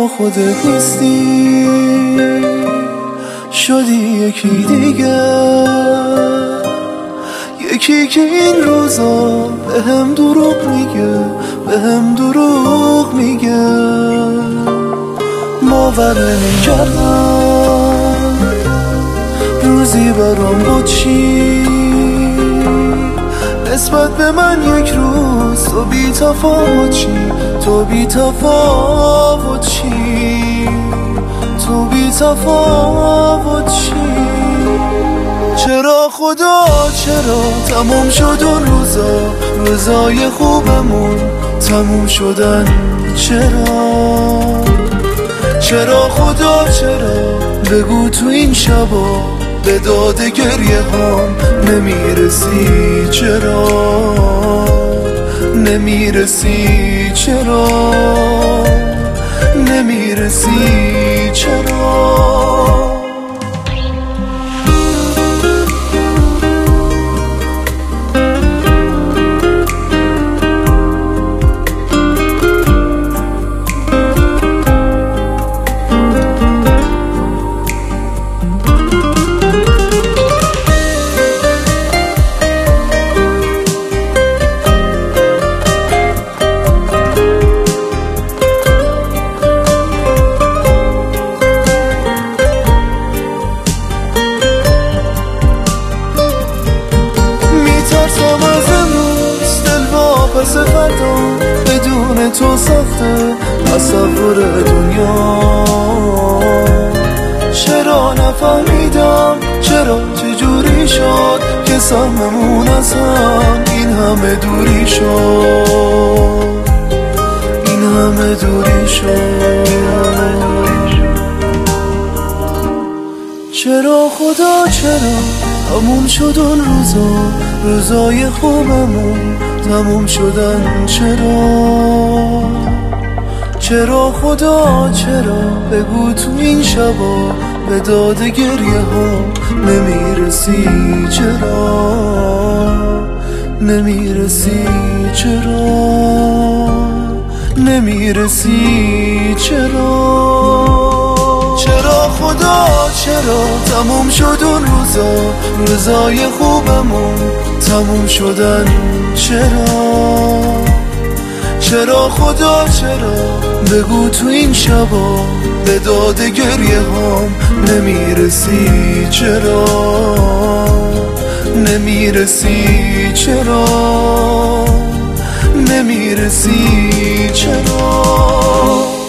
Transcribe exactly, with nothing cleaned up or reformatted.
خودت نیستی، شدی یکی دیگه، یکی که این روزا به هم دروغ میگه، به هم دروغ میگه. باور نمیکردم روزی برام بود چی، نسبت به من یک روز تو بی تفاوتی، تو بی تفاوتی، تو بی تفاوتی. چرا خدا چرا تموم شد اون روزا، روزای خوبمون تموم شدن؟ چرا چرا خدا چرا؟ بگو تو این شبا به داد گریه هام نمیرسی، چرا نمیرسی، چرا نمیرسی، چرا؟ پس فردا بدون تو سخته تصور دنیا. چرا نفهمیدم، چرا چجوری شد که سممون از هم این همه دوری شد، این همه دوری شد. چرا خدا چرا تموم شد اون روزا، روزای خوبمون تموم شدن؟ چرا چرا خدا چرا؟ بگو تو این شبا به داد گریه ها نمیرسی، چرا نمیرسی، چرا نمیرسی، چرا؟ چرا خدا چرا تموم شد اون روزا، روزای خوبمون تموم شدن؟ چرا چرا خدا چرا؟ بگو تو این شبا به داد گریه هام نمیرسی، چرا نمیرسی، چرا نمیرسی، چرا؟